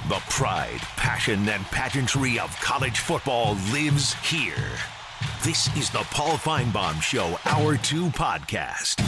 The pride, passion, and pageantry of college football lives here. This is the Paul Feinbaum Show, Hour 2 podcast.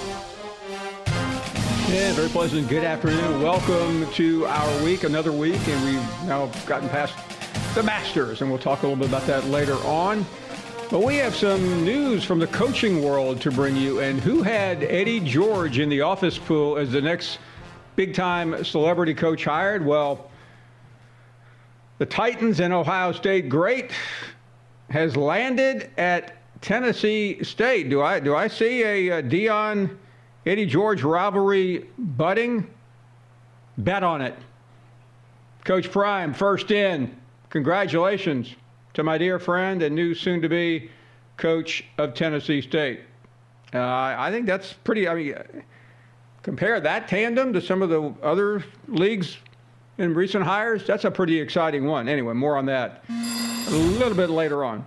Yeah, very pleasant. Good afternoon. Welcome to our week, another week, and we've now gotten past the Masters, and we'll talk a little bit about that later on. But we have some news from the coaching world to bring you, and who had Eddie George in the office pool as the next big-time celebrity coach hired? Well, the Titans and Ohio State great has landed at Tennessee State. Do I see a Deion Eddie George rivalry budding? Bet on it. Coach Prime, first in. Congratulations to my dear friend and new soon-to-be coach of Tennessee State. I think that's pretty, compare that tandem to some of the other leagues in recent hires. That's a pretty exciting one. Anyway, more on that a little bit later on.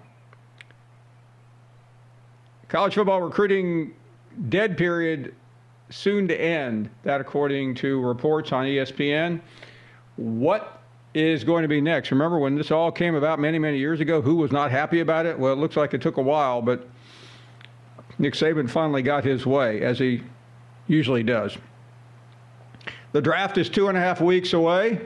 College football recruiting dead period soon to end. That according to reports on ESPN. What is going to be next? Remember when this all came about many, many years ago, who was not happy about it? Well, it looks like it took a while, but Nick Saban finally got his way, as he usually does. The draft is 2.5 weeks away,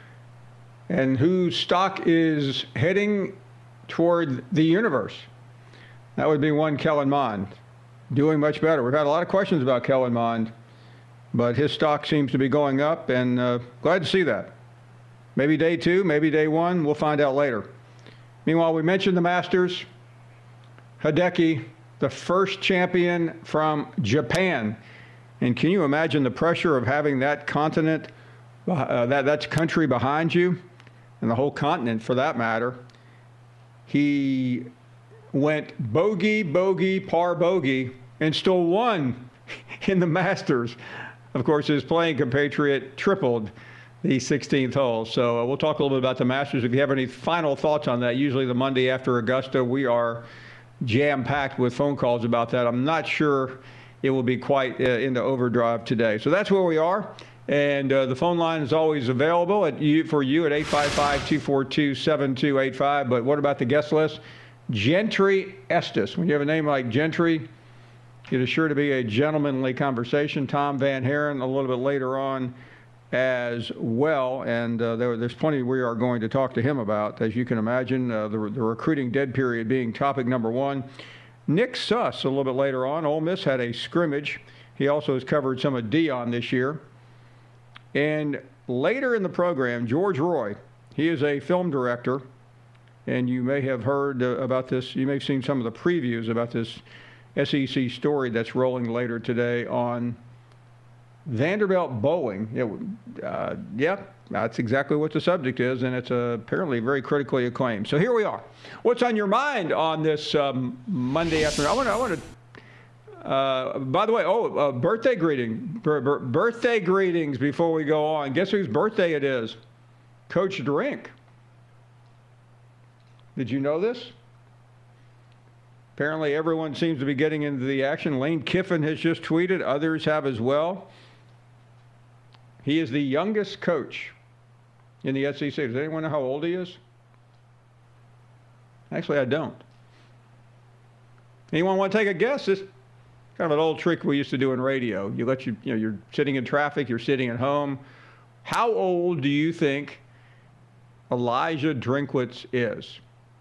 and whose stock is heading toward the universe? That would be one Kellen Mond, doing much better. We've had a lot of questions about Kellen Mond, but his stock seems to be going up, and glad to see that. Maybe day 2, maybe day 1, we'll find out later. Meanwhile, we mentioned the Masters. Hideki, the first champion from Japan. And can you imagine the pressure of having that continent, that country behind you, and the whole continent for that matter? He went bogey, bogey, par bogey, and still won in the Masters. Of course, his playing compatriot tripled the 16th hole. So we'll talk a little bit about the Masters. If you have any final thoughts on that, usually the Monday after Augusta, we are jam-packed with phone calls about that. I'm not sure it will be quite into overdrive today. So that's where we are. And the phone line is always available for you at 855-242-7285. But what about the guest list? Gentry Estes. When you have a name like Gentry, it is sure to be a gentlemanly conversation. Tom Van Haren a little bit later on as well. And there's plenty we are going to talk to him about. As you can imagine, the recruiting dead period being topic number one. Nick Suss a little bit later on. Ole Miss had a scrimmage. He also has covered some of Deion this year. And later in the program, George Roy, he is a film director, and you may have heard about this. You may have seen some of the previews about this SEC story that's rolling later today on Vanderbilt bowling. That's exactly what the subject is, and it's apparently very critically acclaimed. So here we are. What's on your mind on this Monday afternoon? I want to, by the way, birthday birthday greetings before we go on. Guess whose birthday it is? Coach Drink. Did you know this? Apparently everyone seems to be getting into the action. Lane Kiffin has just tweeted. Others have as well. He is the youngest coach in the SEC. Does anyone know how old he is? Actually, I don't. Anyone want to take a guess? This is kind of an old trick we used to do in radio. You're sitting in traffic, you're sitting at home. How old do you think Elijah Drinkwitz is?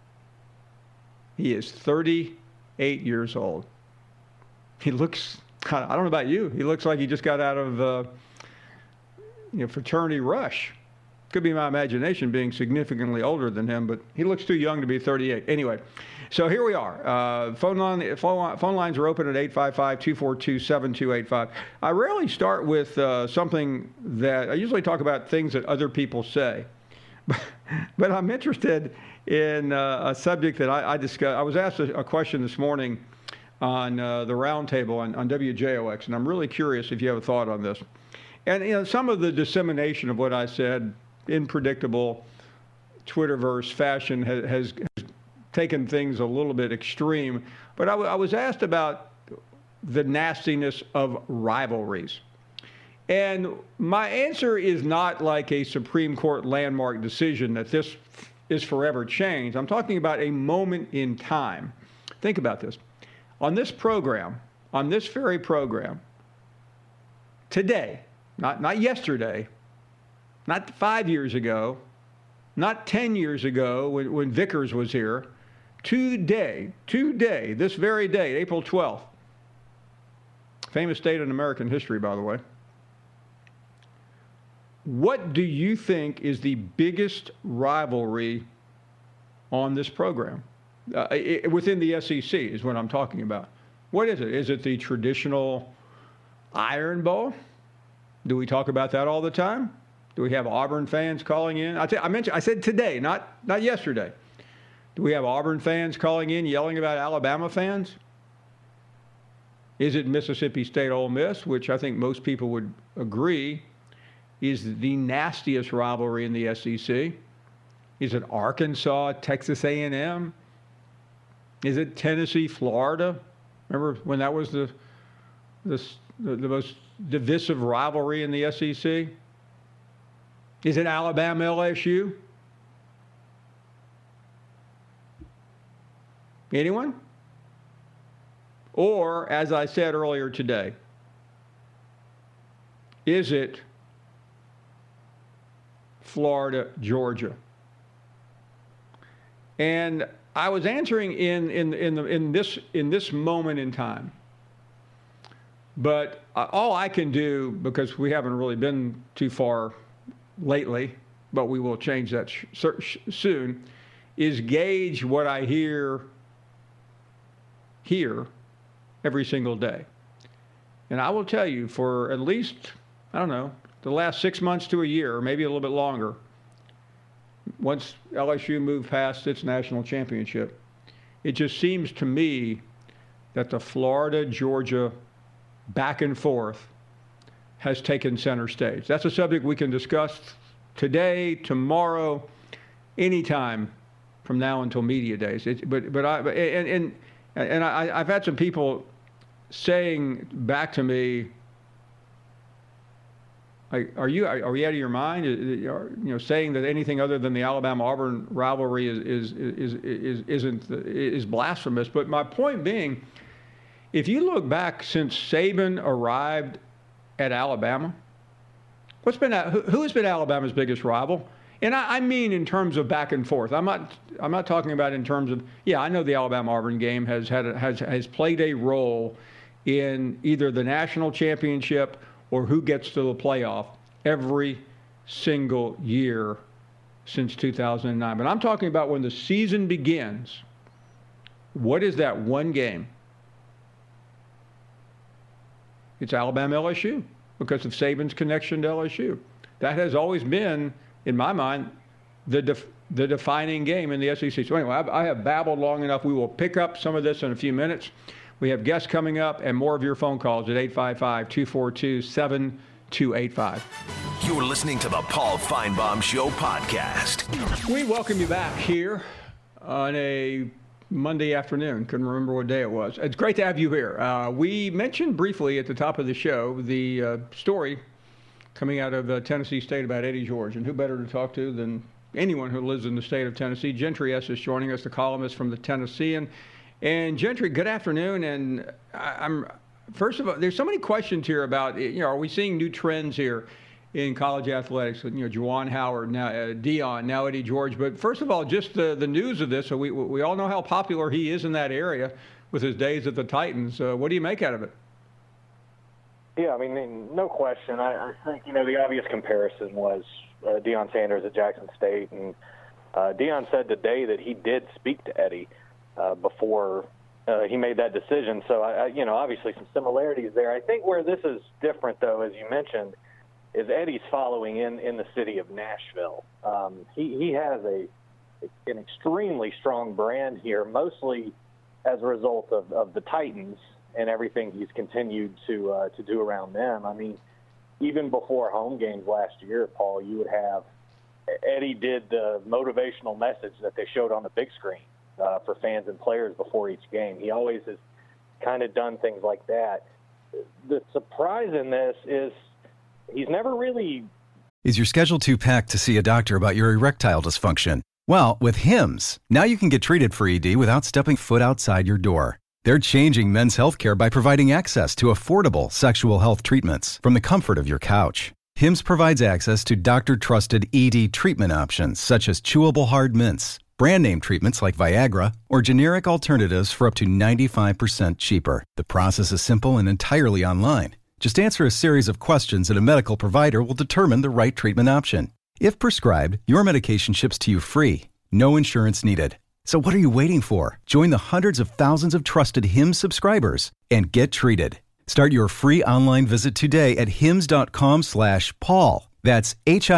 He is 38 years old. He looks, I don't know about you, he looks like he just got out of fraternity rush. Could be my imagination being significantly older than him, but he looks too young to be 38. Anyway, so here we are. Phone lines are open at 855-242-7285. I rarely start with something that I usually talk about things that other people say, but I'm interested in a subject that I discussed. I was asked a question this morning on the roundtable on WJOX, and I'm really curious if you have a thought on this. And some of the dissemination of what I said in predictable Twitterverse fashion has taken things a little bit extreme. But I was asked about the nastiness of rivalries. And my answer is not like a Supreme Court landmark decision that this is forever changed. I'm talking about a moment in time. Think about this. On this program, on this very program, today, not yesterday, not 5 years ago, not 10 years ago when Vickers was here, today, this very day, April 12th, famous date in American history, by the way. What do you think is the biggest rivalry on this program? Within the SEC is what I'm talking about. What is it? Is it the traditional Iron Bowl? Do we talk about that all the time? Do we have Auburn fans calling in? I said today, not yesterday. Do we have Auburn fans calling in yelling about Alabama fans? Is it Mississippi State Ole Miss, which I think most people would agree is the nastiest rivalry in the SEC? Is it Arkansas, Texas A&M? Is it Tennessee, Florida? Remember when that was the most divisive rivalry in the SEC? Is it Alabama, LSU? Anyone? Or, as I said earlier today, is it Florida, Georgia? And I was answering in this moment in time. But all I can do, because we haven't really been too far lately, but we will change that soon, is gauge what I hear here every single day. And I will tell you, for at least, I don't know, the last 6 months to a year, or maybe a little bit longer, once LSU moved past its national championship, it just seems to me that the Florida-Georgia back and forth has taken center stage. That's a subject we can discuss today, tomorrow, anytime from now until media days. I've had some people saying back to me, are we out of your mind? Saying that anything other than the Alabama-Auburn rivalry is blasphemous. But my point being, if you look back since Saban arrived at Alabama, who has been Alabama's biggest rival? And I mean in terms of back and forth. I'm not talking about in terms of, I know the Alabama-Auburn game has played a role in either the national championship or who gets to the playoff every single year since 2009. But I'm talking about when the season begins, what is that one game? It's Alabama-LSU because of Saban's connection to LSU. That has always been, in my mind, the defining game in the SEC. So anyway, I have babbled long enough. We will pick up some of this in a few minutes. We have guests coming up and more of your phone calls at 855-242-7285. You're listening to the Paul Finebaum Show podcast. We welcome you back here on a Monday afternoon. Couldn't remember what day it was. It's great to have you here. We mentioned briefly at the top of the show the story coming out of Tennessee State about Eddie George. And who better to talk to than anyone who lives in the state of Tennessee? Gentry S. is joining us, the columnist from the Tennessean. And Gentry, good afternoon. And I'm first of all, there's so many questions here about, are we seeing new trends here in college athletics? Juwan Howard, now Deion, now Eddie George. But first of all, just the news of this. So we all know how popular he is in that area with his days at the Titans. What do you make out of it? Yeah, I mean, no question. I think, the obvious comparison was Deion Sanders at Jackson State. And Deion said today that he did speak to Eddie before he made that decision. So, obviously some similarities there. I think where this is different, though, as you mentioned, is Eddie's following in the city of Nashville. He has an extremely strong brand here, mostly as a result of the Titans and everything he's continued to do around them. I mean, even before home games last year, Paul, you would have Eddie did the motivational message that they showed on the big screen for fans and players before each game. He always has kind of done things like that. The surprise in this is he's never really. Is your schedule too packed to see a doctor about your erectile dysfunction? Well, with Hims, now you can get treated for ED without stepping foot outside your door. They're changing men's healthcare by providing access to affordable sexual health treatments from the comfort of your couch. Hims provides access to doctor-trusted ED treatment options such as chewable hard mints, brand name treatments like Viagra, or generic alternatives for up to 95% cheaper. The process is simple and entirely online. Just answer a series of questions and a medical provider will determine the right treatment option. If prescribed, your medication ships to you free. No insurance needed. So what are you waiting for? Join the hundreds of thousands of trusted Hims subscribers and get treated. Start your free online visit today at hims.com/Paul. That's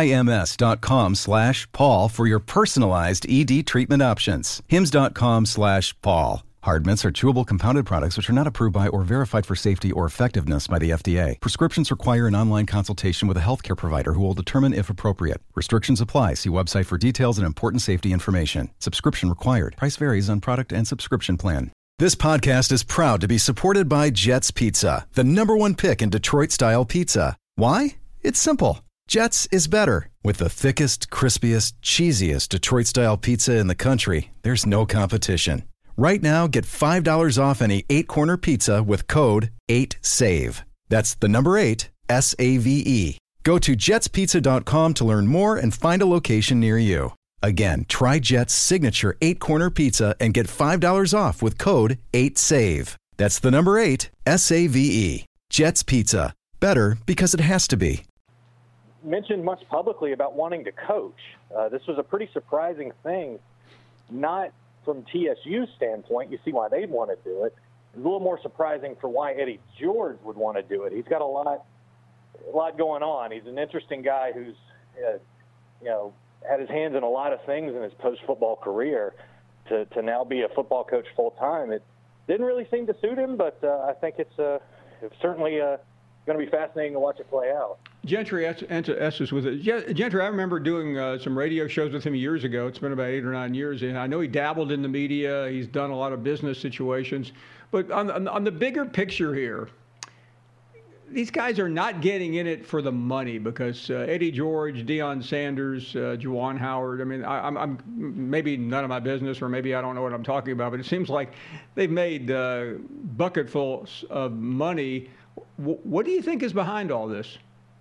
HIMS.com/Paul for your personalized ED treatment options. hims.com/Paul. Hard mints are chewable compounded products which are not approved by or verified for safety or effectiveness by the FDA. Prescriptions require an online consultation with a healthcare provider who will determine if appropriate. Restrictions apply. See website for details and important safety information. Subscription required. Price varies on product and subscription plan. This podcast is proud to be supported by Jets Pizza, the #1 pick in Detroit-style pizza. Why? It's simple. Jets is better. With the thickest, crispiest, cheesiest Detroit-style pizza in the country, there's no competition. Right now, get $5 off any 8-corner pizza with code 8SAVE. That's the number 8, SAVE. Go to jetspizza.com to learn more and find a location near you. Again, try Jet's signature 8-corner pizza and get $5 off with code 8SAVE. That's the number 8, SAVE. Jet's Pizza. Better because it has to be. Mentioned much publicly about wanting to coach. This was a pretty surprising thing, not from TSU's standpoint. You see why they'd want to do it. It's a little more surprising for why Eddie George would want to do it. He's got a lot going on. He's an interesting guy who's, had his hands in a lot of things in his post-football career. To now be a football coach full-time, it didn't really seem to suit him, but I think it's certainly going to be fascinating to watch it play out. Gentry Estes with it. Gentry, I remember doing some radio shows with him years ago. It's been about 8 or 9 years, and I know he dabbled in the media. He's done a lot of business situations. But on the bigger picture here, these guys are not getting in it for the money because Eddie George, Deion Sanders, Juwan Howard. I mean, I'm maybe none of my business, or maybe I don't know what I'm talking about, but it seems like they've made bucketfuls of money. What do you think is behind all this?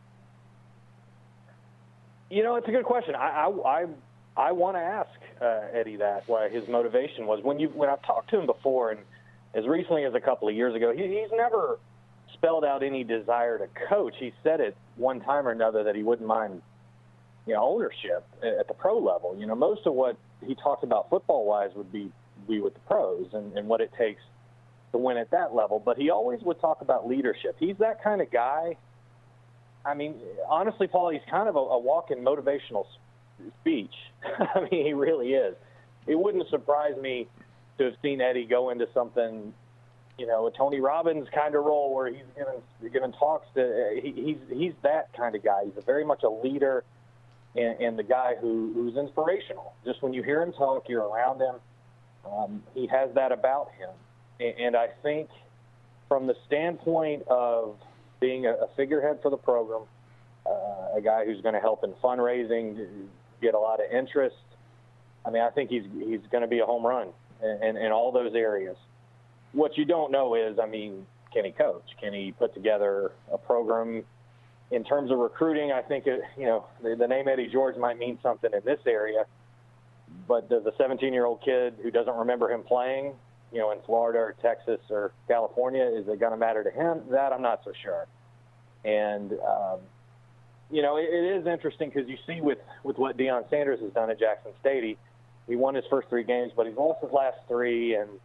It's a good question. I want to ask Eddie that, what his motivation was. When I've talked to him before, and as recently as a couple of years ago, he's never spelled out any desire to coach. He said it one time or another that he wouldn't mind, ownership at the pro level. Most of what he talked about football-wise would be with the pros and what it takes to win at that level. But he always would talk about leadership. He's that kind of guy. I mean, honestly, Paul, he's kind of a walk-in motivational speech. I mean, he really is. It wouldn't surprise me to have seen Eddie go into something, a Tony Robbins kind of role where he's giving talks to. He's that kind of guy. He's very much a leader and the guy who's inspirational. Just when you hear him talk, you're around him. He has that about him. And I think from the standpoint of being a figurehead for the program, a guy who's going to help in fundraising, get a lot of interest, I mean, I think he's going to be a home run in all those areas. What you don't know is, I mean, can he coach? Can he put together a program? In terms of recruiting, I think, the name Eddie George might mean something in this area, but does a 17-year-old kid who doesn't remember him playing, in Florida or Texas or California, is it going to matter to him? That I'm not so sure. And, it is interesting because you see with what Deion Sanders has done at Jackson State, he won his first 3 games, but he's lost his last 3. And,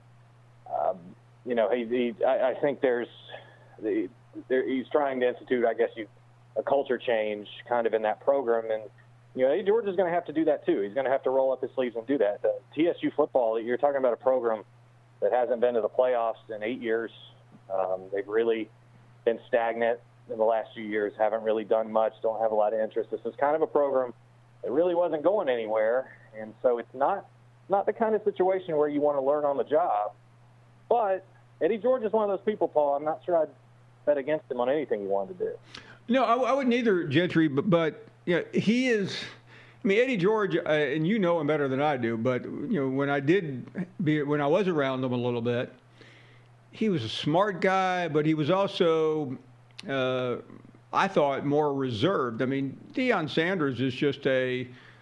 I think he's trying to institute, I guess, a culture change kind of in that program. And, Eddie George is going to have to do that too. He's going to have to roll up his sleeves and do that. The TSU football, you're talking about a program that hasn't been to the playoffs in 8 years. They've really been stagnant in the last few years, haven't really done much, don't have a lot of interest. This is kind of a program that really wasn't going anywhere, and so it's not the kind of situation where you want to learn on the job. But Eddie George is one of those people, Paul. I'm not sure I'd bet against him on anything he wanted to do. No, I wouldn't either, Gentry, but he is. I mean, Eddie George, and you know him better than I do, but when I was around him a little bit, he was a smart guy, but he was also, I thought, more reserved. I mean, Deion Sanders is just a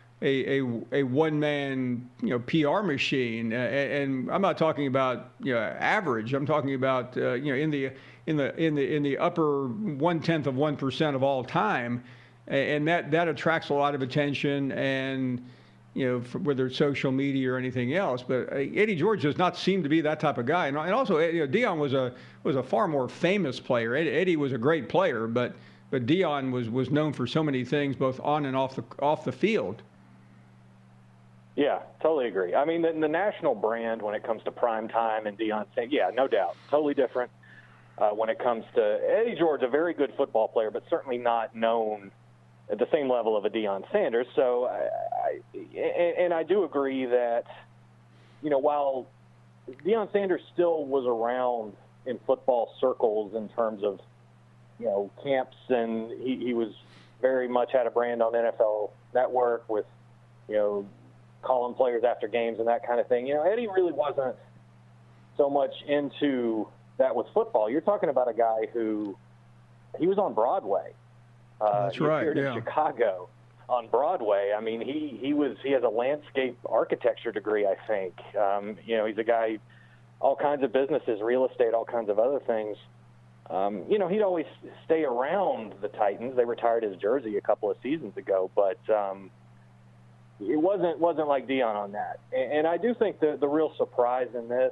one-man PR machine, and I'm not talking about average. I'm talking about in the upper 1/10 of 1% of all time. And that attracts a lot of attention, and whether it's social media or anything else. But Eddie George does not seem to be that type of guy. And also, Deion was a far more famous player. Eddie was a great player, but Deion was known for so many things, both on and off the field. Yeah, totally agree. I mean, the national brand when it comes to prime time and Deion, yeah, no doubt, totally different. When it comes to Eddie George, a very good football player, but certainly not known at the same level of a Deion Sanders. So I do agree that, while Deion Sanders still was around in football circles in terms of, camps, and he was very much had a brand on NFL Network with, calling players after games and that kind of thing. Eddie really wasn't so much into that with football. You're talking about a guy who he was on Broadway. That's right. He appeared in Chicago on Broadway. I mean, he has a landscape architecture degree, I think. He's a guy, all kinds of businesses, real estate, all kinds of other things. He'd always stay around the Titans. They retired his jersey a couple of seasons ago, but it wasn't like Deion on that. And I do think the real surprise in this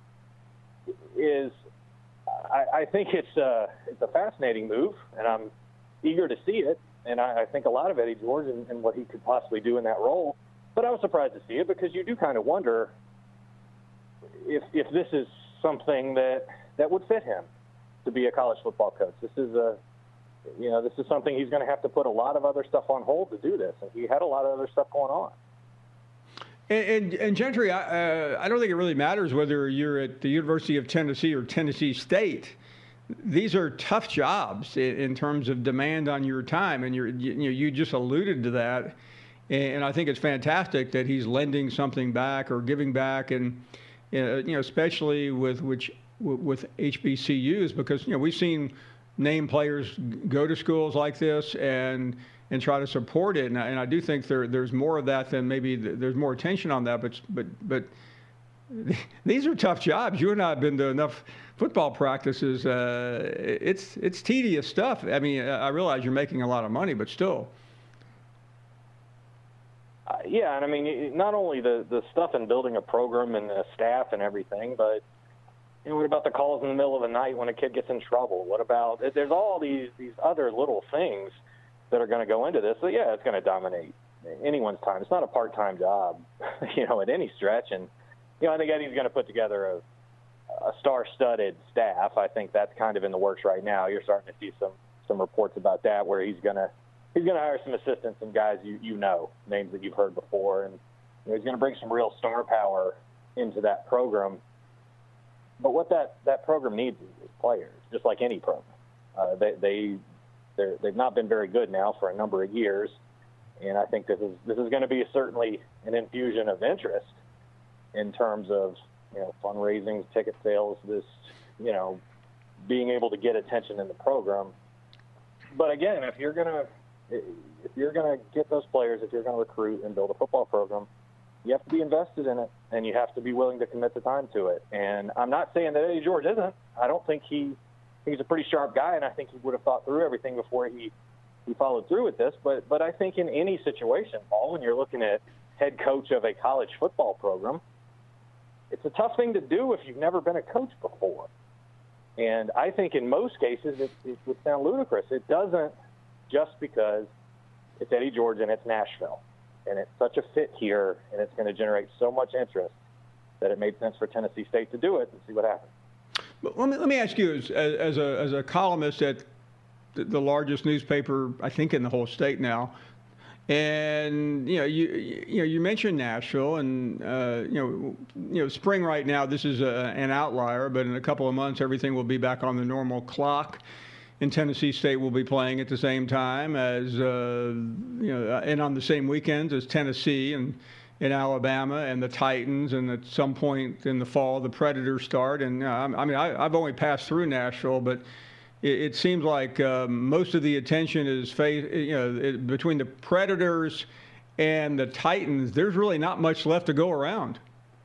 is I think it's a fascinating move, and I'm eager to see it. And I think a lot of Eddie George and what he could possibly do in that role. But I was surprised to see it because you do kind of wonder if this is something that would fit him to be a college football coach. This is something he's going to have to put a lot of other stuff on hold to do this, and he had a lot of other stuff going on. And Gentry, I don't think it really matters whether you're at the University of Tennessee or Tennessee State. These are tough jobs in terms of demand on your time, and you just alluded to that. And I think it's fantastic that he's lending something back or giving back, and especially with HBCUs, because we've seen name players go to schools like this and try to support it, and I do think there's more of that than maybe there's more attention on that. But these are tough jobs. You and I have been to enough football practices. It's tedious stuff. I mean, I realize you're making a lot of money, but still. Yeah, and I mean, not only the stuff in building a program and the staff and everything, but what about the calls in the middle of the night when a kid gets in trouble? What about there's all these other little things that are going to go into this. So yeah, it's going to dominate anyone's time. It's not a part-time job, at any stretch. And I think Eddie's going to put together a star-studded staff. I think that's kind of in the works right now. You're starting to see some reports about that, where he's going to hire some assistants and guys names that you've heard before, and he's going to bring some real star power into that program. But what that program needs is players, just like any program. They've not been very good now for a number of years, and I think this is going to be certainly an infusion of interest in terms of fundraising, ticket sales, this being able to get attention in the program. But again, if you're gonna get those players, if you're gonna recruit and build a football program, you have to be invested in it, and you have to be willing to commit the time to it. And I'm not saying that Eddie George isn't. I don't think he's a pretty sharp guy, and I think he would have thought through everything before he followed through with this. But I think in any situation, Paul, when you're looking at head coach of a college football program, it's a tough thing to do if you've never been a coach before. And I think in most cases it would sound ludicrous. It doesn't, just because it's Eddie George and it's Nashville. And it's such a fit here, and it's going to generate so much interest that it made sense for Tennessee State to do it and see what happens. But let me ask you, as a columnist at the largest newspaper, I think, in the whole state now, and you mentioned Nashville, and spring right now, this is an outlier, but in a couple of months everything will be back on the normal clock. and Tennessee State will be playing at the same time as, and on the same weekends as Tennessee and Alabama and the Titans, and at some point in the fall the Predators start. And I've only passed through Nashville, but it seems like most of the attention is between the Predators and the Titans. There's really not much left to go around.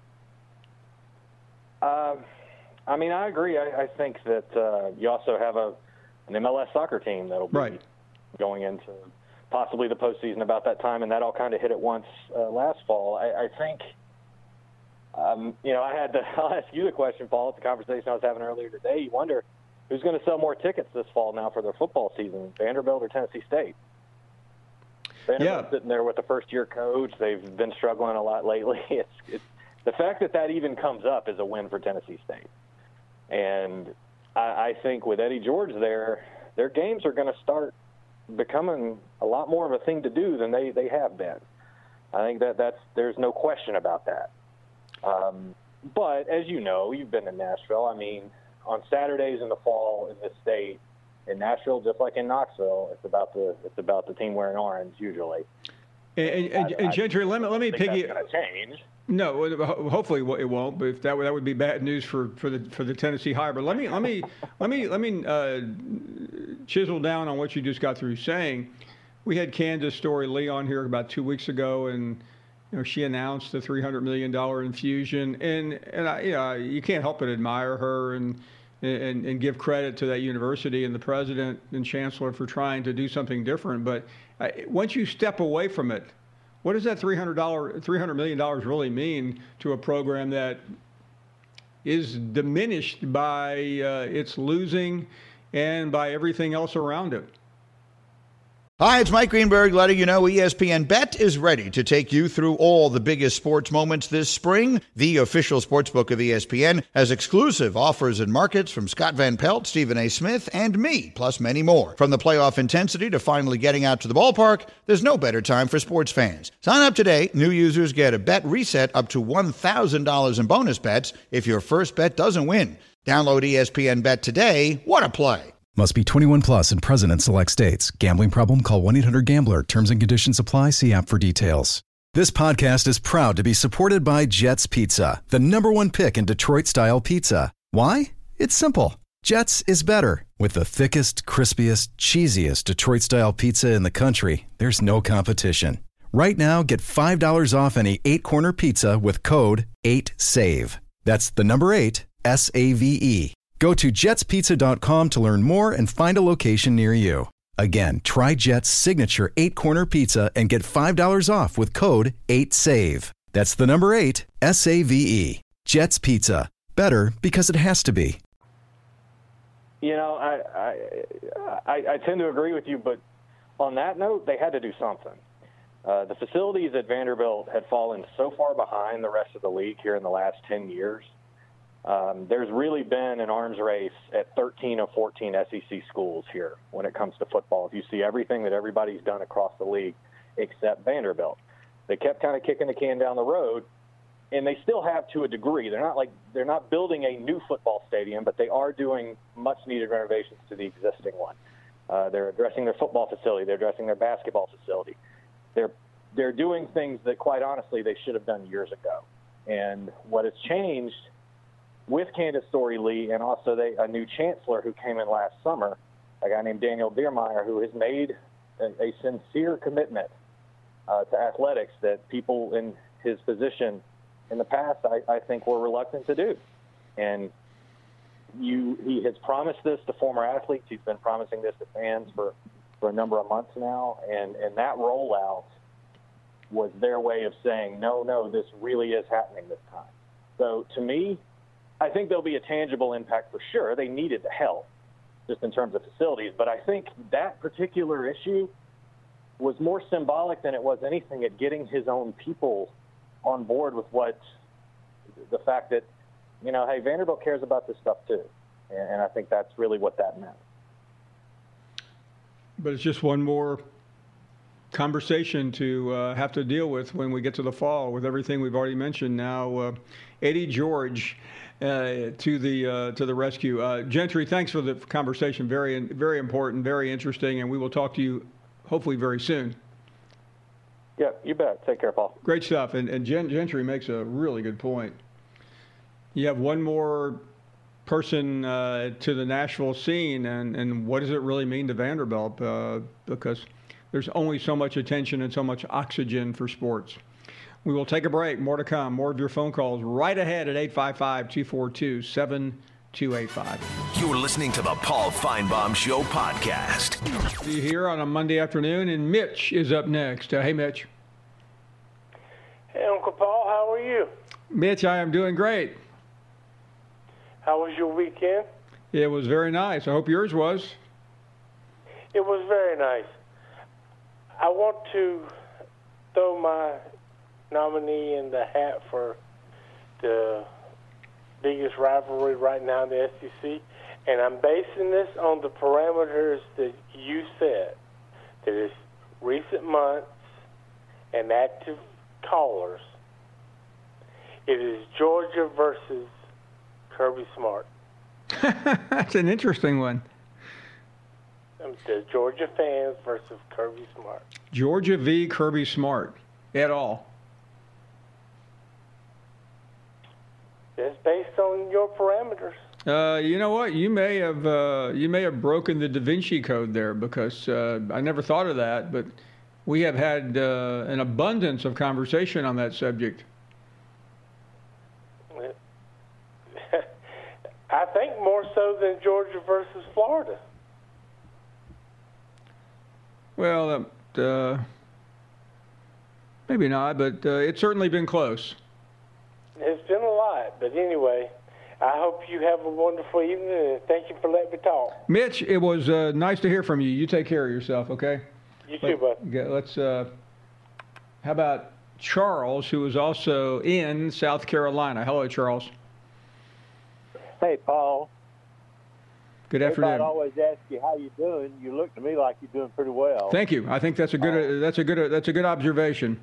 I agree. I think that you also have an MLS soccer team that'll be going into possibly the postseason about that time, and that all kind of hit at once last fall. I think, I'll ask you the question, Paul. It's a conversation I was having earlier today. You wonder who's going to sell more tickets this fall now for their football season, Vanderbilt or Tennessee State? Vanderbilt's sitting there with the first-year coach. They've been struggling a lot lately. It's the fact that even comes up is a win for Tennessee State. And I think with Eddie George there, their games are going to start becoming a lot more of a thing to do than they have been. I think there's no question about that. But as you know, you've been to Nashville. On Saturdays in the fall in this state, in Nashville, just like in Knoxville, it's about the team wearing orange usually. And Gentry, let me piggy. That's going to change. No, hopefully it won't. But if that would be bad news for the Tennessee High. But let me chisel down on what you just got through saying. We had Kansas Story Lee on here about 2 weeks ago, and she announced the $300 million infusion, and you can't help but admire her and give credit to that university and the president and chancellor for trying to do something different. But once you step away from it, what does that $300 million really mean to a program that is diminished by its losing and by everything else around it? Hi, it's Mike Greenberg letting you know ESPN Bet is ready to take you through all the biggest sports moments this spring. The official sportsbook of ESPN has exclusive offers and markets from Scott Van Pelt, Stephen A. Smith, and me, plus many more. From the playoff intensity to finally getting out to the ballpark, there's no better time for sports fans. Sign up today. New users get a bet reset up to $1,000 in bonus bets if your first bet doesn't win. Download ESPN Bet today. What a play. Must be 21 plus and present in select states. Gambling problem? Call 1-800-GAMBLER. Terms and conditions apply. See app for details. This podcast is proud to be supported by Jets Pizza, the #1 pick in Detroit-style pizza. Why? It's simple. Jets is better. With the thickest, crispiest, cheesiest Detroit-style pizza in the country, there's no competition. Right now, get $5 off any 8-corner pizza with code 8SAVE. That's the number 8, SAVE. Go to jetspizza.com to learn more and find a location near you. Again, try Jet's signature 8-corner pizza and get $5 off with code 8SAVE. That's the number 8, SAVE. Jet's Pizza. Better because it has to be. I tend to agree with you, but on that note, they had to do something. The facilities at Vanderbilt had fallen so far behind the rest of the league here in the last 10 years. There's really been an arms race at 13 of 14 SEC schools here when it comes to football. If you see everything that everybody's done across the league except Vanderbilt, they kept kind of kicking the can down the road, and they still have to a degree. They're not building a new football stadium, but they are doing much-needed renovations to the existing one. They're addressing their football facility. They're addressing their basketball facility. They're doing things that, quite honestly, they should have done years ago. And what has changed with Kansas Story Lee and also a new chancellor who came in last summer, a guy named Daniel Diermeyer, who has made a sincere commitment to athletics that people in his position in the past, I think, were reluctant to do. And he has promised this to former athletes. He's been promising this to fans for a number of months now. And that rollout was their way of saying, no, this really is happening this time. So to me, I think there'll be a tangible impact for sure. They needed the help just in terms of facilities. But I think that particular issue was more symbolic than it was anything at getting his own people on board with the fact that, hey, Vanderbilt cares about this stuff too. And I think that's really what that meant. But it's just one more conversation to have to deal with when we get to the fall with everything we've already mentioned. Now, Eddie George to the rescue. Gentry, thanks for the conversation. Very, very important, very interesting, and we will talk to you hopefully very soon. Yeah, you bet. Take care, Paul. Great stuff. And Gentry makes a really good point. You have one more person to the Nashville scene, and what does it really mean to Vanderbilt? Because there's only so much attention and so much oxygen for sports. We will take a break. More to come. More of your phone calls right ahead at 855-242-7285. You're listening to the Paul Feinbaum Show podcast. See you here on a Monday afternoon, and Mitch is up next. Hey, Mitch. Hey, Uncle Paul, how are you? Mitch, I am doing great. How was your weekend? It was very nice. I hope yours was. It was very nice. I want to throw my nominee in the hat for the biggest rivalry right now in the SEC, and I'm basing this on the parameters that you said. That is recent months and active callers. It is Georgia versus Kirby Smart. That's an interesting one. The Georgia fans versus Kirby Smart. Georgia v. Kirby Smart, et al. That's based on your parameters. You know what? You may have broken the Da Vinci Code there, because I never thought of that, but we have had an abundance of conversation on that subject. I think more so than Georgia versus Florida. Well, maybe not, but it's certainly been close. It's been a lot, but anyway, I hope you have a wonderful evening, and thank you for letting me talk. Mitch, it was nice to hear from you. You take care of yourself, okay? You too, bud. Let's. How about Charles, who is also in South Carolina? Hello, Charles. Hey, Paul. Good afternoon. Everybody always asks you how you doing. You look to me like you're doing pretty well. Thank you. I think that's a good observation.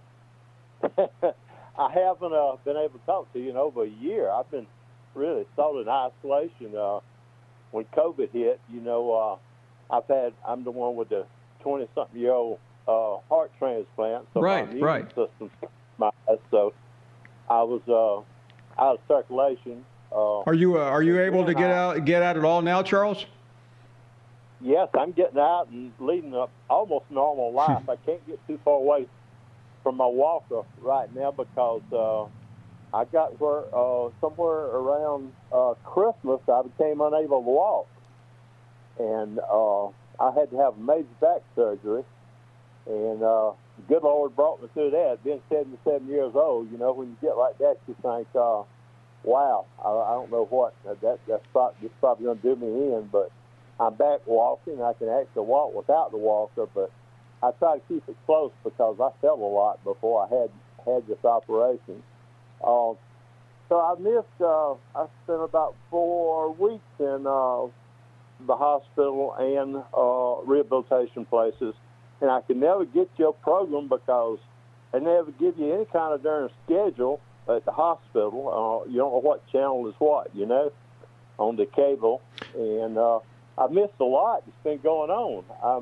I haven't been able to talk to you in over a year. I've been really sort of in isolation. When COVID hit, I'm the one with the 20-something-year-old heart transplant. So right, my immune right. system, so I was out of circulation. Are you able to get out at all now, Charles? Yes, I'm getting out and leading a almost normal life. I can't get too far away from my walker right now because I got where somewhere around Christmas I became unable to walk, and I had to have a major back surgery. And the good Lord brought me through that. Being 77 years old, when you get like that, you think, wow, I don't know what that's probably going to do me in, but I'm back walking. I can actually walk without the walker, but I try to keep it close because I fell a lot before I had this operation. So I spent about 4 weeks in the hospital and rehabilitation places, and I could never get your program because they never give you any kind of darn schedule at the hospital. You don't know what channel is what, on the cable. And I've missed a lot that's been going on.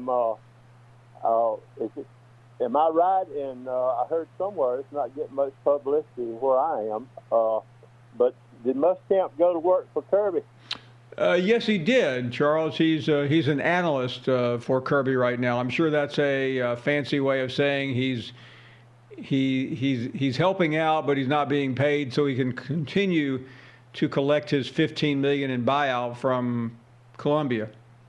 Am I right? And I heard somewhere it's not getting much publicity where I am. But did Muschamp go to work for Kirby? Yes, he did, Charles. He's an analyst for Kirby right now. I'm sure that's a fancy way of saying he's helping out, but he's not being paid, so he can continue to collect his $15 million in buyout from Columbia.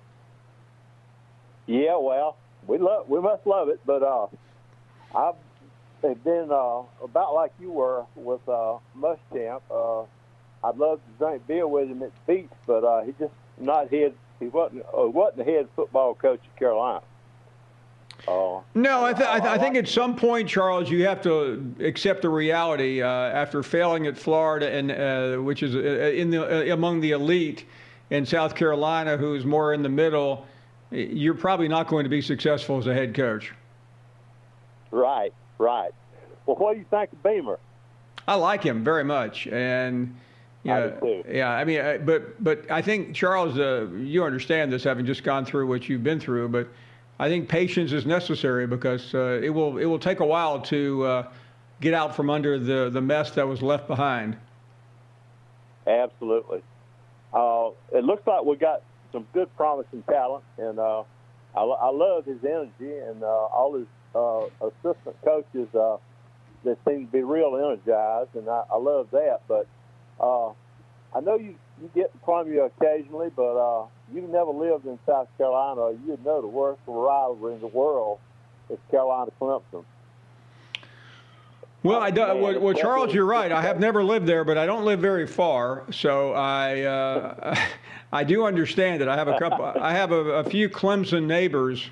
Yeah, well, we must love it, but I've been about like you were with Muschamp. I'd love to drink beer with him at the beach, but he just not head. He wasn't the head football coach of Carolina. No, I think at some point, Charles, you have to accept the reality after failing at Florida, and which is among the elite in South Carolina, who's more in the middle. You're probably not going to be successful as a head coach. Right. Well, what do you think of Beamer? I like him very much, and I do too. yeah. I mean, but I think, Charles, you understand this, having just gone through what you've been through. But I think patience is necessary because it will take a while to get out from under the mess that was left behind. Absolutely. It looks like we got some good, promising talent, and I love his energy and all his assistant coaches. They seem to be real energized, and I love that. But I know you get to Columbia occasionally, but you've never lived in South Carolina. You'd know the worst rivalry in the world is Carolina Clemson. Well, well, Charles, you're right. I have never lived there, but I don't live very far, so I do understand it. I have a few Clemson neighbors,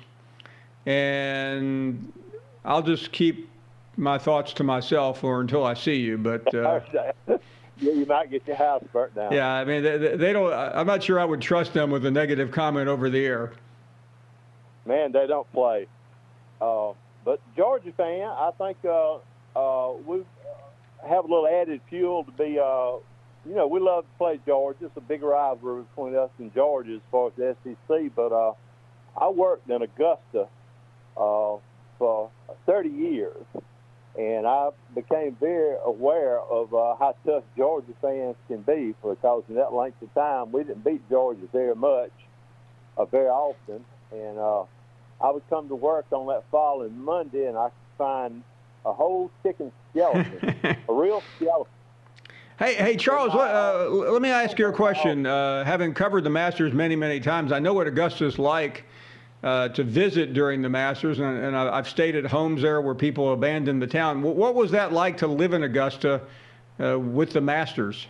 and I'll just keep my thoughts to myself or until I see you. But you might get your house burnt down. Yeah, I mean they don't. I'm not sure I would trust them with a negative comment over the air. Man, they don't play. But Georgia fan, I think. We have a little added fuel to be, we love to play Georgia. It's a big rivalry between us and Georgia as far as the SEC. But I worked in Augusta for 30 years, and I became very aware of how tough Georgia fans can be because in that length of time, we didn't beat Georgia very much, very often. And I would come to work on that following Monday, and I could find a whole chicken skeleton, a real skeleton. Hey, Charles, let me ask you a question. Having covered the Masters many, many times, I know what Augusta's like to visit during the Masters, and I've stayed at homes there where people abandoned the town. What was that like to live in Augusta with the Masters?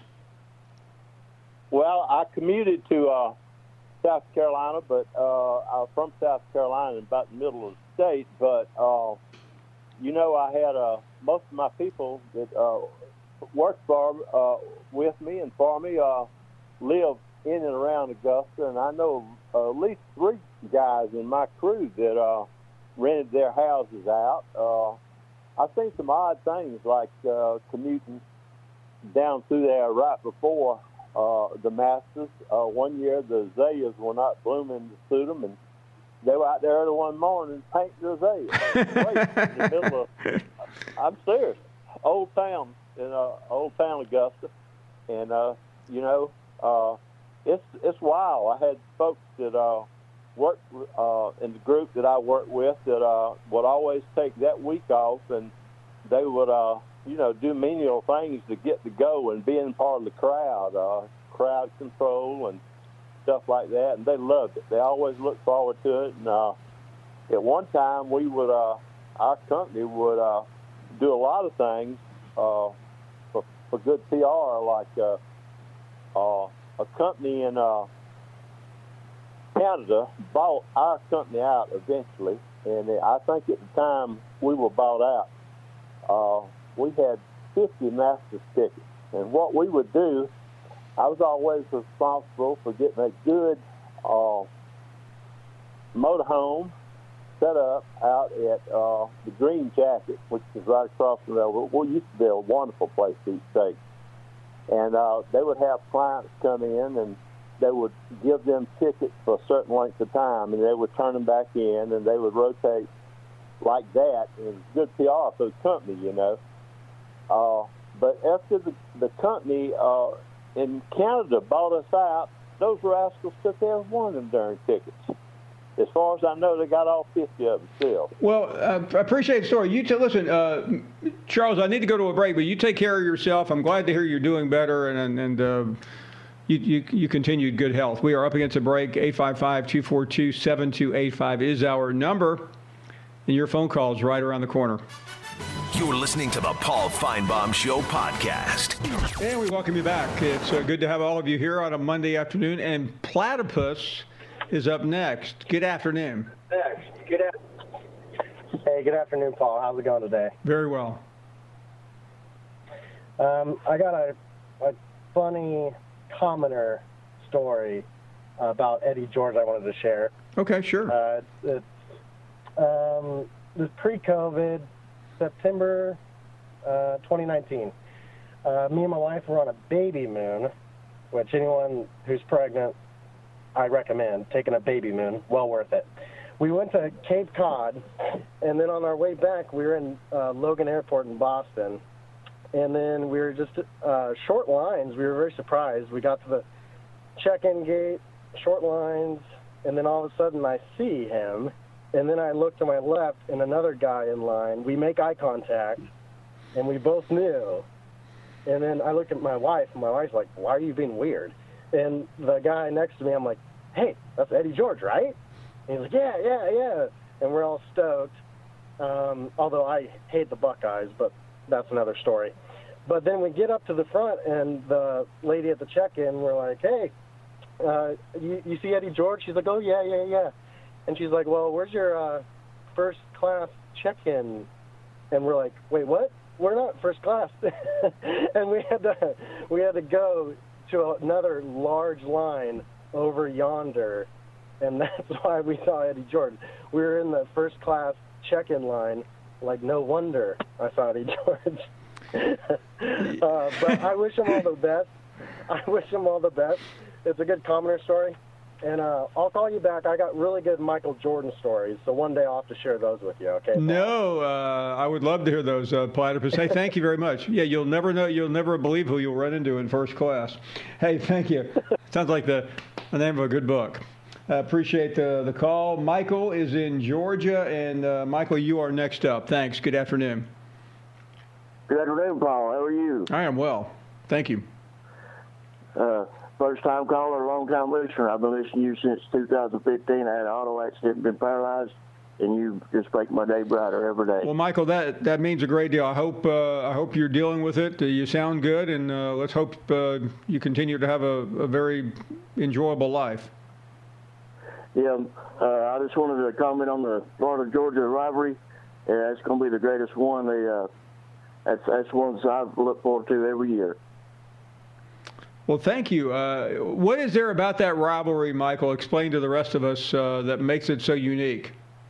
Well, I commuted to South Carolina, but I'm from South Carolina, about the middle of the state, but I had most of my people that worked with me and for me live in and around Augusta, and I know at least 3 guys in my crew that rented their houses out. I've seen some odd things like commuting down through there right before the Masters. One year the azaleas were not blooming to suit them, and they were out there early one morning painting the azaleas. I'm serious. Old Town Augusta, and it's wild. I had folks that worked in the group that I worked with that would always take that week off, and they would do menial things to get to go and being part of the crowd control and stuff like that, and they loved it. They always looked forward to it. And at one time, we would our company would do a lot of things for good PR, like a company in Canada bought our company out eventually, and I think at the time we were bought out, we had 50 Masters tickets, and what we would do, I was always responsible for getting a good motorhome set up out at the Green Jacket, which is right across from there. What used to be a wonderful place to eat steak. And they would have clients come in, and they would give them tickets for a certain length of time, and they would turn them back in, and they would rotate like that. And it was good PR for the company, But after the company in Canada bought us out, those rascals took every one of them darn tickets. As far as I know, they got all 50 of them still. Well, I appreciate the story. Listen, Charles, I need to go to a break, but you take care of yourself. I'm glad to hear you're doing better, and you continued good health. We are up against a break. 855-242-7285 is our number, and your phone call is right around the corner. You're listening to the Paul Feinbaum Show podcast. And we welcome you back. It's good to have all of you here on a Monday afternoon. And Platypus is up next. Good afternoon. Hey, good afternoon, Paul. How's it going today? Very well. I got a funny commoner story about Eddie George I wanted to share. Okay, sure. It was pre-COVID. September 2019. Me and my wife were on a baby moon, which anyone who's pregnant, I recommend taking a baby moon. Well worth it. We went to Cape Cod, and then on our way back, we were in Logan Airport in Boston. And then we were just short lines. We were very surprised. We got to the check-in gate, short lines, and then all of a sudden I see him. And then I look to my left and another guy in line. We make eye contact, and we both knew. And then I look at my wife, and my wife's like, why are you being weird? And the guy next to me, I'm like, hey, that's Eddie George, right? And he's like, yeah. And we're all stoked, although I hate the Buckeyes, but that's another story. But then we get up to the front, and the lady at the check-in, we're like, hey, you see Eddie George? She's like, oh, yeah. And she's like, well, where's your first-class check-in? And we're like, wait, what? We're not first class. And we had to go to another large line over yonder, and that's why we saw Eddie George. We were in the first-class check-in line. Like, no wonder I saw Eddie George. But I wish him all the best. It's a good commoner story. And I'll call you back. I got really good Michael Jordan stories, so one day I'll have to share those with you, okay? No, I would love to hear those, Platypus. Hey, thank you very much. Yeah, you'll never know. You'll never believe who you'll run into in first class. Hey, thank you. Sounds like the name of a good book. Appreciate the call. Michael is in Georgia, and Michael, you are next up. Thanks. Good afternoon. Good afternoon, Paul. How are you? I am well. Thank you. First-time caller, long-time listener. I've been listening to you since 2015. I had an auto accident, been paralyzed, and you just make my day brighter every day. Well, Michael, that means a great deal. I hope you're dealing with it. You sound good, and let's hope you continue to have a very enjoyable life. Yeah, I just wanted to comment on the Florida-Georgia rivalry. Yeah, it's going to be the greatest one. That's one that I look forward to every year. Well, thank you. What is there about that rivalry, Michael? Explain to the rest of us that makes it so unique.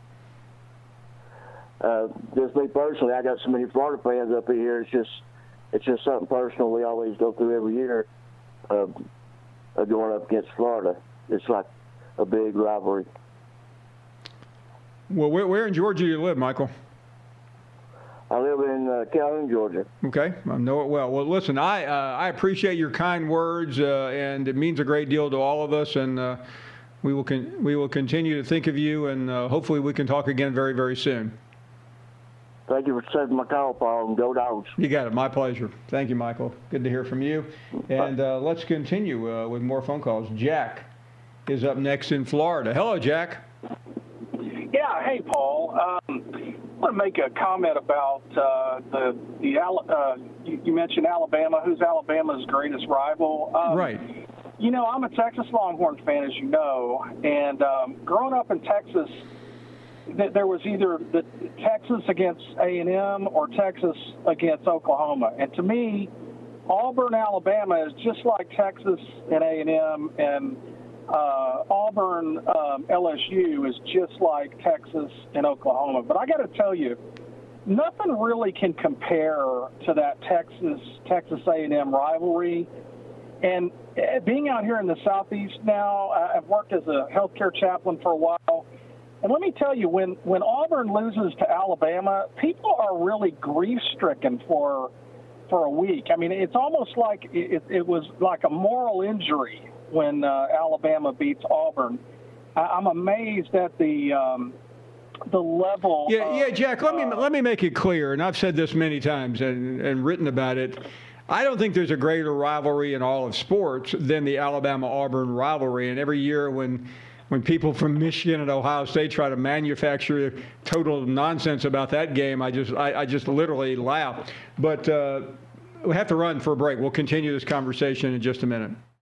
Just me personally, I got so many Florida fans up here. It's just something personal we always go through every year. Going up against Florida, it's like a big rivalry. Well, where in Georgia do you live, Michael? I live in Calhoun, Georgia. Okay, I know it well. Well, listen, I appreciate your kind words, and it means a great deal to all of us. And we will continue to think of you, and hopefully we can talk again very, very soon. Thank you for taking my call, Paul, and go Dogs. You got it. My pleasure. Thank you, Michael. Good to hear from you. And let's continue with more phone calls. Jack is up next in Florida. Hello, Jack. Yeah. Hey, Paul. I want to make a comment about you mentioned Alabama. Who's Alabama's greatest rival? Right. You know, I'm a Texas Longhorn fan, as you know, and growing up in Texas, there was either the Texas against A&M or Texas against Oklahoma. And to me, Auburn, Alabama is just like Texas and A&M, and Auburn, LSU is just like Texas and Oklahoma. But I got to tell you, nothing really can compare to that Texas A&M rivalry. And being out here in the Southeast now, I've worked as a healthcare chaplain for a while. And let me tell you, when Auburn loses to Alabama, people are really grief-stricken for a week. I mean, it's almost like it was like a moral injury when Alabama beats Auburn. I'm amazed at the level. Yeah, Jack. Let me make it clear, and I've said this many times and written about it. I don't think there's a greater rivalry in all of sports than the Alabama-Auburn rivalry. And every year when people from Michigan and Ohio State try to manufacture total nonsense about that game, I just literally laugh. But we have to run for a break. We'll continue this conversation in just a minute.